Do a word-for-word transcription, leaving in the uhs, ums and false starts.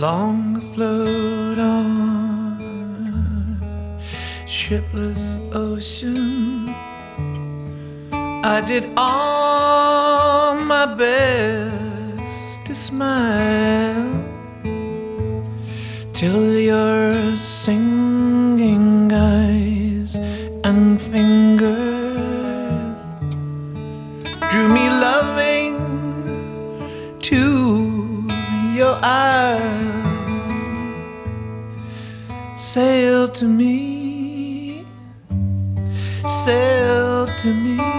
long afloat on shipless ocean. I did all my best to smile till your singing eyes and fingers drew me loving to your isle. Sail to me, sail to me,